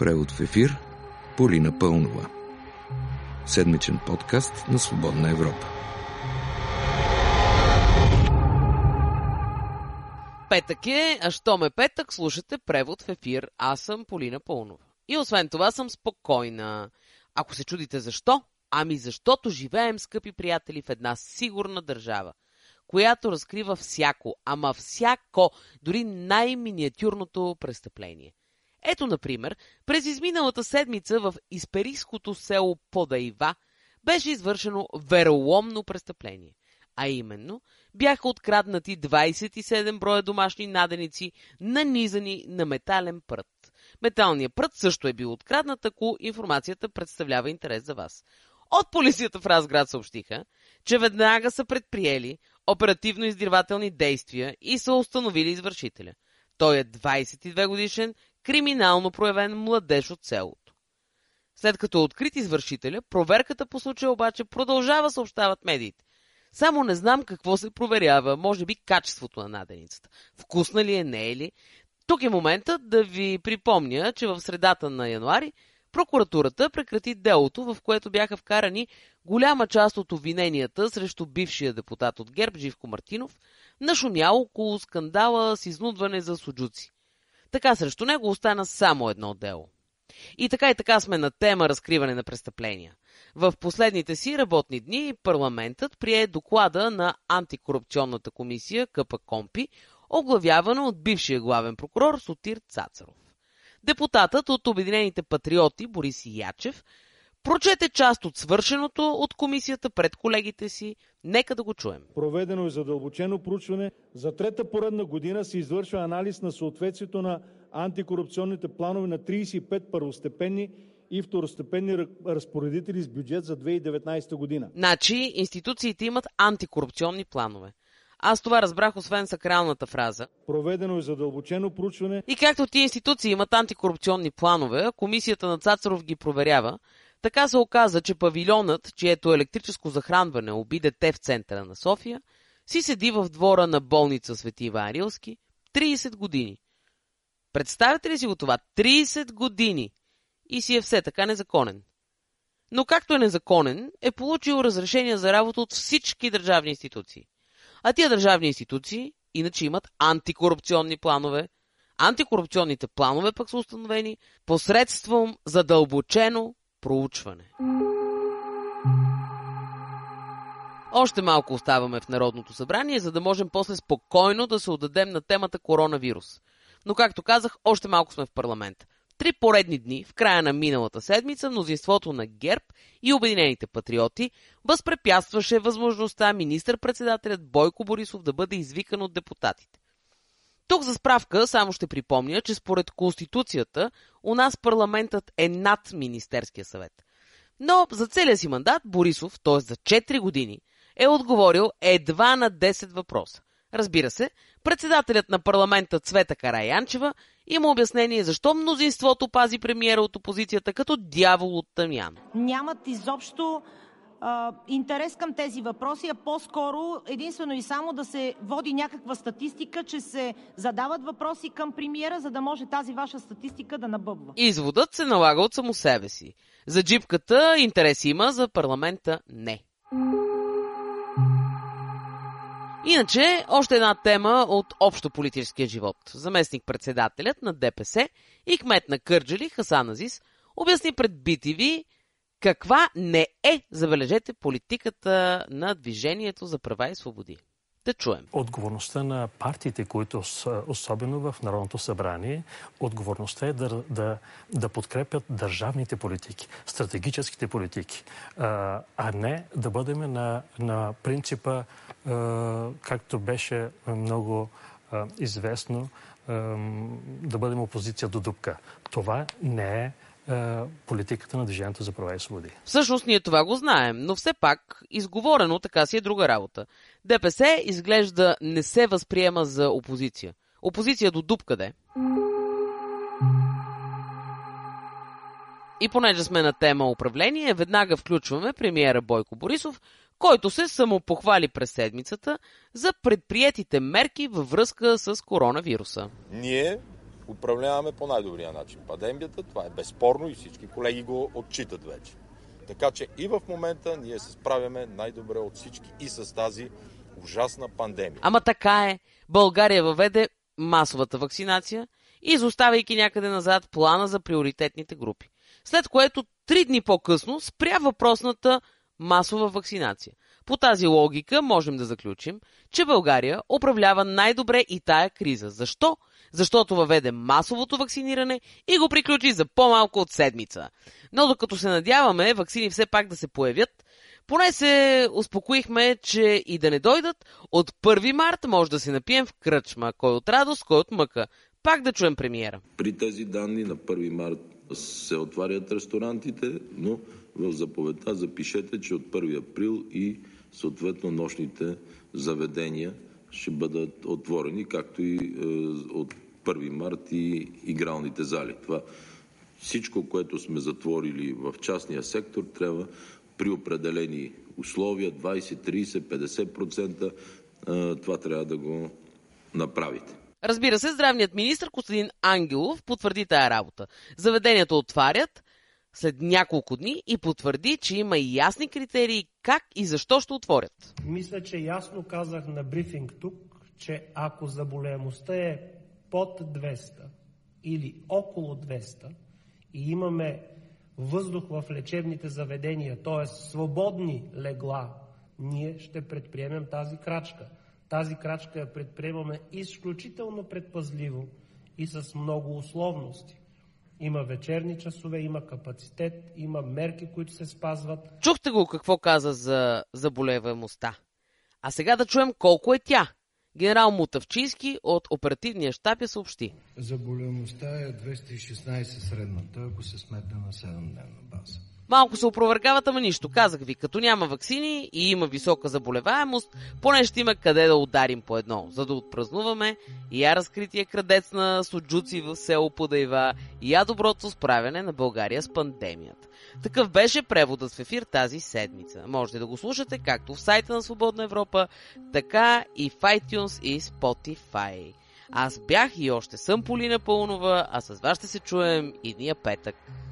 Превод в ефир Полина Пълнова. Седмичен подкаст на Свободна Европа. Петък е, а щом е петък, слушате Превод в ефир. Аз съм Полина Пълнова. И освен това съм спокойна. Ако се чудите защо? Ами защото живеем, скъпи приятели, в една сигурна държава, която разкрива всяко, ама всяко, дори най-миниатюрното престъпление. Ето, например, през изминалата седмица в исперийското село Подайва беше извършено вероломно престъпление. А именно, бяха откраднати 27 броя домашни наденици, нанизани на метален прът. Металният прът също е бил откраднат, ако информацията представлява интерес за вас. От полицията в Разград съобщиха, че веднага са предприели оперативно-издирвателни действия и са установили извършителя. Той е 22 годишен, криминално проявен младеж от селото. След като е открит извършителя, проверката по случая обаче продължава, съобщават медиите. Само не знам какво се проверява, може би качеството на наденицата. Вкусна ли е, не е ли? Тук е моментът да ви припомня, че в средата на януари прокуратурата прекрати делото, в което бяха вкарани голяма част от обвиненията срещу бившия депутат от ГЕРБ Живко Мартинов, нашумял около скандала с изнудване за суджуци. Така срещу него остана само едно дело. И така сме на тема разкриване на престъпления. В последните си работни дни парламентът прие доклада на антикорупционната комисия КПКОНПИ, оглавявана от бившия главен прокурор Сотир Цацаров. Депутатът от Обединените патриоти Борис Ячев прочете част от свършеното от комисията пред колегите си. Нека да го чуем. Проведено е задълбочено проучване. За трета поредна година се извършва анализ на съответствието на антикорупционните планове на 35 първостепенни и второстепенни разпоредители с бюджет за 2019 година. Значи, институциите имат антикорупционни планове. Аз това разбрах, освен сакралната фраза. Проведено е задълбочено проучване. И както тия институции имат антикорупционни планове, комисията на Цацаров ги проверява, така се оказа, че павилионът, чието електрическо захранване обиде те в центъра на София, си седи в двора на болница Свети Иван Рилски 30 години. Представете ли си го това? 30 години! И си е все така незаконен. Но както е незаконен, е получил разрешение за работа от всички държавни институции. А тия държавни институции иначе имат антикорупционни планове. Антикорупционните планове пък са установени посредством задълбочено проучване. Още малко оставаме в Народното събрание, за да можем после спокойно да се отдадем на темата коронавирус. Но както казах, още малко сме в парламента. 3 поредни дни, в края на миналата седмица, мнозинството на ГЕРБ и Обединените патриоти възпрепятстваше възможността министър-председателят Бойко Борисов да бъде извикан от депутатите. Тук за справка само ще припомня, че според Конституцията у нас парламентът е над Министерския съвет. Но за целия си мандат Борисов, т.е. за 4 години, е отговорил едва на 10 въпроса. Разбира се, председателят на парламента Цвета Караянчева има обяснение защо мнозинството пази премиера от опозицията като дявол от тамян. Нямат изобщо интерес към тези въпроси, а по-скоро единствено и само да се води някаква статистика, че се задават въпроси към премиера, за да може тази ваша статистика да набъбва. Изводът се налага от само себе си. За джипката интерес има, за парламента не. Иначе, още една тема от общополитическия живот. Заместник-председателят на ДПС и кмет на Кърджали Хасан Азис обясни пред BTV каква не е, забележете, политиката на Движението за права и свободи. Да чуем. Отговорността на партиите, които са особено в Народното събрание, отговорността е да подкрепят държавните политики, стратегическите политики, а не да бъдем на принципа, както беше много известно, да бъдем опозиция до дупка. Това не е политиката на Движението за права и свободи. Всъщност ние това го знаем, но все пак изговорено така си е друга работа. ДПС изглежда не се възприема за опозиция. Опозиция до дупка де. И понеже сме на тема управление, веднага включваме премиера Бойко Борисов, който се самопохвали през седмицата за предприетите мерки във връзка с коронавируса. Ние управляваме по най-добрия начин пандемията. Това е безспорно и всички колеги го отчитат вече. Така че и в момента ние се справяме най-добре от всички и с тази ужасна пандемия. Ама така е. България въведе масовата вакцинация, изоставяйки някъде назад плана за приоритетните групи. След което 3 дни по-късно спря въпросната масова вакцинация. По тази логика можем да заключим, че България управлява най-добре и тая криза. Защо? Защото въведе масовото вакциниране и го приключи за по-малко от седмица. Но докато се надяваме ваксини все пак да се появят, поне се успокоихме, че и да не дойдат, от 1 март може да се напием в кръчма. Кой от радост, кой от мъка. Пак да чуем премиера. При тези данни на 1 март се отварят ресторантите, но в заповедта запишете, че от 1 април и съответно нощните заведения ще бъдат отворени, както и от 1 март и игралните зали. Това всичко, което сме затворили в частния сектор, трябва при определени условия, 20, 30, 50%, това трябва да го направите. Разбира се, здравният министр Костадин Ангелов потвърди тая работа. Заведенията отварят след няколко дни и потвърди, че има и ясни критерии как и защо ще отворят. Мисля, че ясно казах на брифинг тук, че ако заболеваемостта е под 200 или около 200 и имаме въздух в лечебните заведения, т.е. свободни легла, ние ще предприемем тази крачка. Тази крачка я предприемаме изключително предпазливо и с много условности. Има вечерни часове, има капацитет, има мерки, които се спазват. Чухте го какво каза за заболеваемостта. А сега да чуем колко е тя. Генерал Мутавчийски от оперативния щаб я съобщи. Заболеваемостта е 216 средната, ако се сметне на 7-дневна база. Малко се опровергават, ама нищо. Казах ви, като няма ваксини и има висока заболеваемост, поне ще има къде да ударим по едно, за да отпразнуваме и я разкрития крадец на суджуци в село Подайва, и я доброто справяне на България с пандемията. Такъв беше преводът в ефир тази седмица. Можете да го слушате както в сайта на Свободна Европа, така и в iTunes и Spotify. Аз бях и още съм Полина Паунова, а с вас ще се чуем идния петък.